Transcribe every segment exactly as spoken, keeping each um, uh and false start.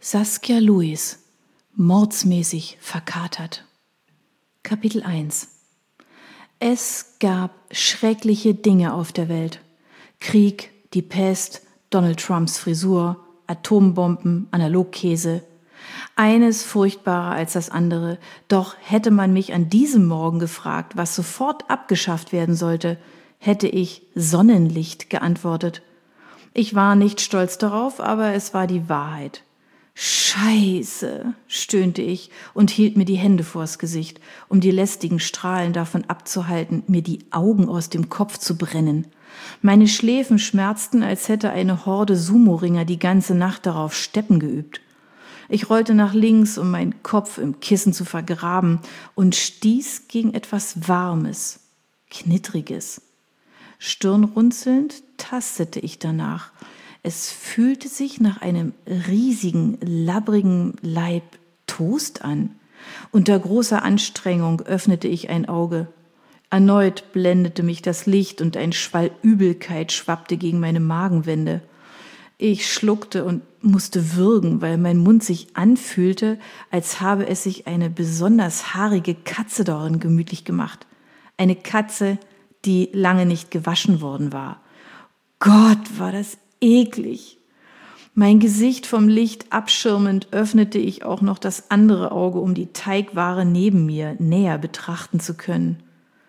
Saskia Lewis, mordsmäßig verkatert. Kapitel eins. Es gab schreckliche Dinge auf der Welt. Krieg, die Pest, Donald Trumps Frisur, Atombomben, Analogkäse. Eines furchtbarer als das andere. Doch hätte man mich an diesem Morgen gefragt, was sofort abgeschafft werden sollte, hätte ich Sonnenlicht geantwortet. Ich war nicht stolz darauf, aber es war die Wahrheit. Scheiße, stöhnte ich und hielt mir die Hände vors Gesicht, um die lästigen Strahlen davon abzuhalten, mir die Augen aus dem Kopf zu brennen. Meine Schläfen schmerzten, als hätte eine Horde Sumo-Ringer die ganze Nacht darauf Steppen geübt. Ich rollte nach links, um meinen Kopf im Kissen zu vergraben, und stieß gegen etwas Warmes, Knittriges. Stirnrunzelnd tastete ich danach. Es fühlte sich nach einem riesigen, labbrigen Laib Toast an. Unter großer Anstrengung öffnete ich ein Auge. Erneut blendete mich das Licht und ein Schwall Übelkeit schwappte gegen meine Magenwände. Ich schluckte und musste würgen, weil mein Mund sich anfühlte, als habe es sich eine besonders haarige Katze darin gemütlich gemacht. Eine Katze, die lange nicht gewaschen worden war. Gott, war das eklig. Mein Gesicht vom Licht abschirmend öffnete ich auch noch das andere Auge, um die Teigware neben mir näher betrachten zu können.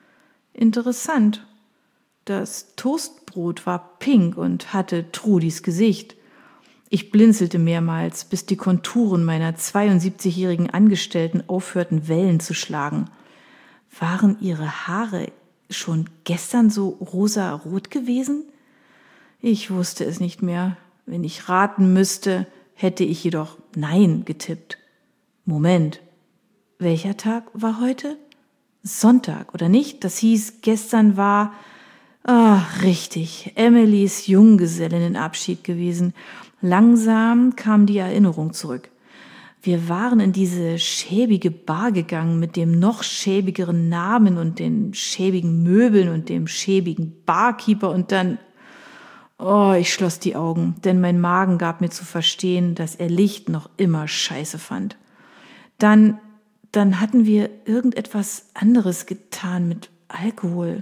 Interessant. Das Toastbrot war pink und hatte Trudis Gesicht. Ich blinzelte mehrmals, bis die Konturen meiner zweiundsiebzigjährigen Angestellten aufhörten, Wellen zu schlagen. Waren ihre Haare schon gestern so rosarot gewesen? Ich wusste es nicht mehr. Wenn ich raten müsste, hätte ich jedoch Nein getippt. Moment, welcher Tag war heute? Sonntag, oder nicht? Das hieß, gestern war, ah, richtig, Emilys Junggesellinnenabschied gewesen. Langsam kam die Erinnerung zurück. Wir waren in diese schäbige Bar gegangen mit dem noch schäbigeren Namen und den schäbigen Möbeln und dem schäbigen Barkeeper und dann... Oh, ich schloss die Augen, denn mein Magen gab mir zu verstehen, dass er Licht noch immer scheiße fand. Dann, dann hatten wir irgendetwas anderes getan mit Alkohol.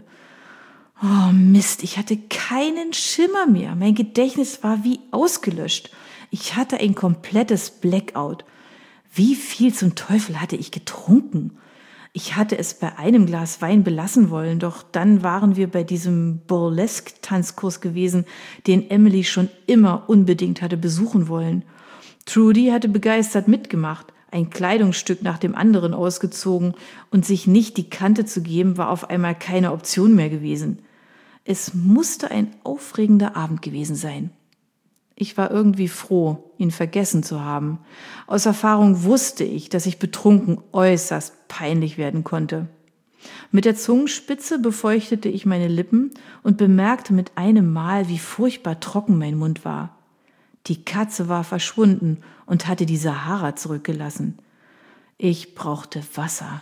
Oh Mist, ich hatte keinen Schimmer mehr. Mein Gedächtnis war wie ausgelöscht. Ich hatte ein komplettes Blackout. Wie viel zum Teufel hatte ich getrunken? Ich hatte es bei einem Glas Wein belassen wollen, doch dann waren wir bei diesem Burlesque-Tanzkurs gewesen, den Emily schon immer unbedingt hatte besuchen wollen. Trudy hatte begeistert mitgemacht, ein Kleidungsstück nach dem anderen ausgezogen und sich nicht die Kante zu geben, war auf einmal keine Option mehr gewesen. Es musste ein aufregender Abend gewesen sein. Ich war irgendwie froh, ihn vergessen zu haben. Aus Erfahrung wusste ich, dass ich betrunken äußerst peinlich werden konnte. Mit der Zungenspitze befeuchtete ich meine Lippen und bemerkte mit einem Mal, wie furchtbar trocken mein Mund war. Die Katze war verschwunden und hatte die Sahara zurückgelassen. Ich brauchte Wasser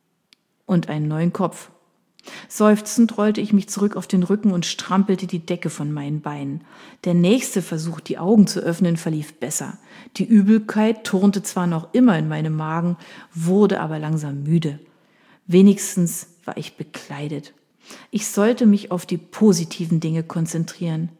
und einen neuen Kopf. Seufzend rollte ich mich zurück auf den Rücken und strampelte die Decke von meinen Beinen. Der nächste Versuch, die Augen zu öffnen, verlief besser. Die Übelkeit turnte zwar noch immer in meinem Magen, wurde aber langsam müde. Wenigstens war ich bekleidet. Ich sollte mich auf die positiven Dinge konzentrieren.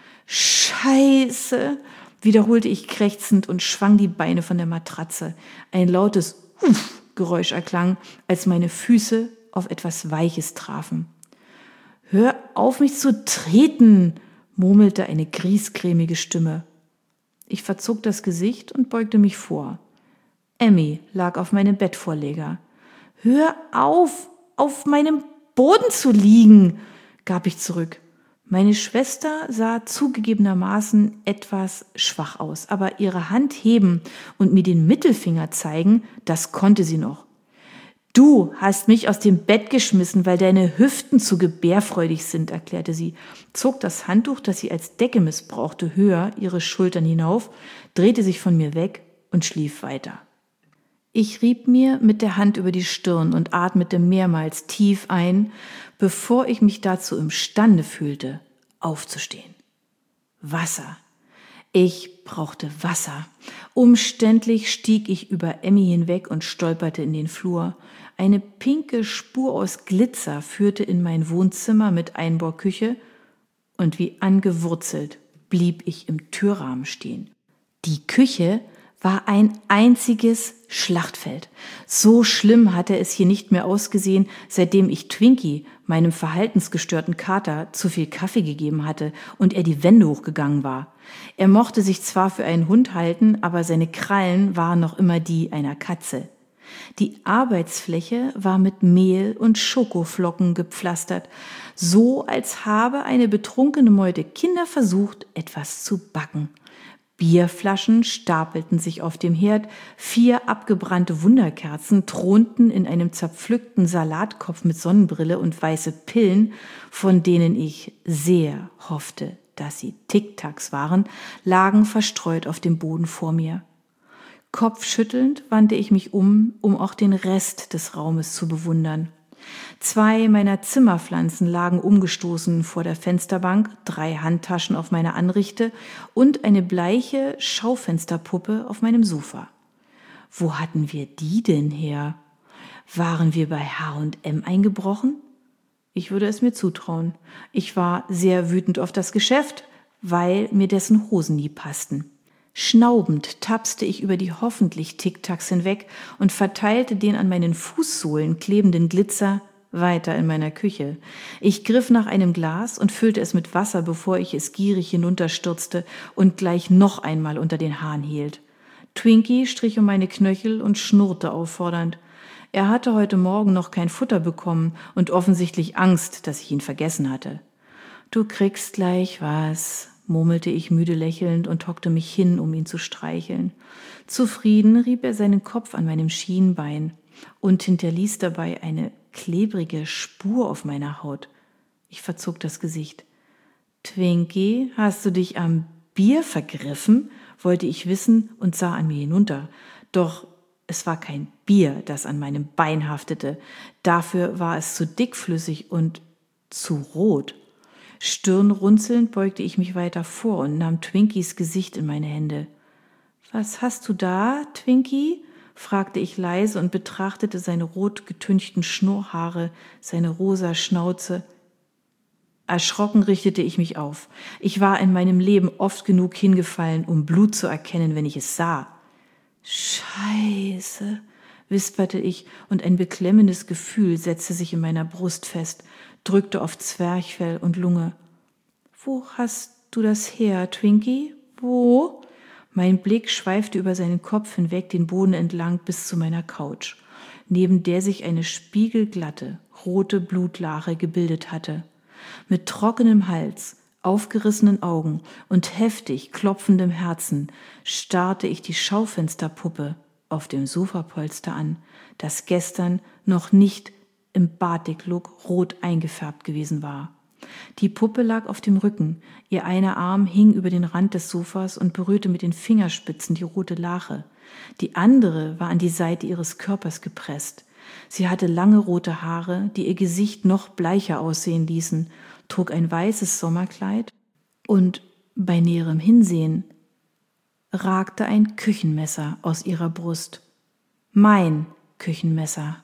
Scheiße, wiederholte ich krächzend und schwang die Beine von der Matratze. Ein lautes Uff-Geräusch erklang, als meine Füße auf etwas Weiches trafen. »Hör auf, mich zu treten«, murmelte eine griesgrämige Stimme. Ich verzog das Gesicht und beugte mich vor. Emmy lag auf meinem Bettvorleger. »Hör auf, auf meinem Boden zu liegen«, gab ich zurück. Meine Schwester sah zugegebenermaßen etwas schwach aus, aber ihre Hand heben und mir den Mittelfinger zeigen, das konnte sie noch. »Du hast mich aus dem Bett geschmissen, weil deine Hüften zu gebärfreudig sind«, erklärte sie, zog das Handtuch, das sie als Decke missbrauchte, höher ihre Schultern hinauf, drehte sich von mir weg und schlief weiter. Ich rieb mir mit der Hand über die Stirn und atmete mehrmals tief ein, bevor ich mich dazu imstande fühlte, aufzustehen. Wasser. Ich brauchte Wasser. Umständlich stieg ich über Emmy hinweg und stolperte in den Flur. Eine pinke Spur aus Glitzer führte in mein Wohnzimmer mit Einbauküche und wie angewurzelt blieb ich im Türrahmen stehen. Die Küche war ein einziges Schlachtfeld. So schlimm hatte es hier nicht mehr ausgesehen, seitdem ich Twinkie, meinem verhaltensgestörten Kater, zu viel Kaffee gegeben hatte und er die Wände hochgegangen war. Er mochte sich zwar für einen Hund halten, aber seine Krallen waren noch immer die einer Katze. Die Arbeitsfläche war mit Mehl und Schokoflocken gepflastert, so als habe eine betrunkene Meute Kinder versucht, etwas zu backen. Bierflaschen stapelten sich auf dem Herd, vier abgebrannte Wunderkerzen thronten in einem zerpflückten Salatkopf mit Sonnenbrille und weiße Pillen, von denen ich sehr hoffte, dass sie Tic-Tacs waren, lagen verstreut auf dem Boden vor mir. Kopfschüttelnd wandte ich mich um, um auch den Rest des Raumes zu bewundern. Zwei meiner Zimmerpflanzen lagen umgestoßen vor der Fensterbank, drei Handtaschen auf meiner Anrichte und eine bleiche Schaufensterpuppe auf meinem Sofa. Wo hatten wir die denn her? Waren wir bei H und M eingebrochen? Ich würde es mir zutrauen. Ich war sehr wütend auf das Geschäft, weil mir dessen Hosen nie passten. Schnaubend tapste ich über die hoffentlich Tic-Tacs hinweg und verteilte den an meinen Fußsohlen klebenden Glitzer weiter in meiner Küche. Ich griff nach einem Glas und füllte es mit Wasser, bevor ich es gierig hinunterstürzte und gleich noch einmal unter den Hahn hielt. Twinkie strich um meine Knöchel und schnurrte auffordernd. Er hatte heute Morgen noch kein Futter bekommen und offensichtlich Angst, dass ich ihn vergessen hatte. »Du kriegst gleich was«, murmelte ich müde lächelnd und hockte mich hin, um ihn zu streicheln. Zufrieden rieb er seinen Kopf an meinem Schienbein und hinterließ dabei eine klebrige Spur auf meiner Haut. Ich verzog das Gesicht. »Twinkie, hast du dich am Bier vergriffen?« wollte ich wissen und sah an mir hinunter. Doch es war kein Bier, das an meinem Bein haftete. Dafür war es zu dickflüssig und zu rot. Stirnrunzelnd beugte ich mich weiter vor und nahm Twinkies Gesicht in meine Hände. »Was hast du da, Twinkie?« fragte ich leise und betrachtete seine rot getünchten Schnurrhaare, seine rosa Schnauze. Erschrocken richtete ich mich auf. Ich war in meinem Leben oft genug hingefallen, um Blut zu erkennen, wenn ich es sah. »Scheiße«, wisperte ich, und ein beklemmendes Gefühl setzte sich in meiner Brust fest, drückte auf Zwerchfell und Lunge. »Wo hast du das her, Twinkie? Wo?« Mein Blick schweifte über seinen Kopf hinweg den Boden entlang bis zu meiner Couch, neben der sich eine spiegelglatte, rote Blutlache gebildet hatte. Mit trockenem Hals, aufgerissenen Augen und heftig klopfendem Herzen starrte ich die Schaufensterpuppe auf dem Sofapolster an, das gestern noch nicht im Batik-Look rot eingefärbt gewesen war. Die Puppe lag auf dem Rücken, ihr einer Arm hing über den Rand des Sofas und berührte mit den Fingerspitzen die rote Lache. Die andere war an die Seite ihres Körpers gepresst. Sie hatte lange rote Haare, die ihr Gesicht noch bleicher aussehen ließen, trug ein weißes Sommerkleid und bei näherem Hinsehen ragte ein Küchenmesser aus ihrer Brust. Mein Küchenmesser.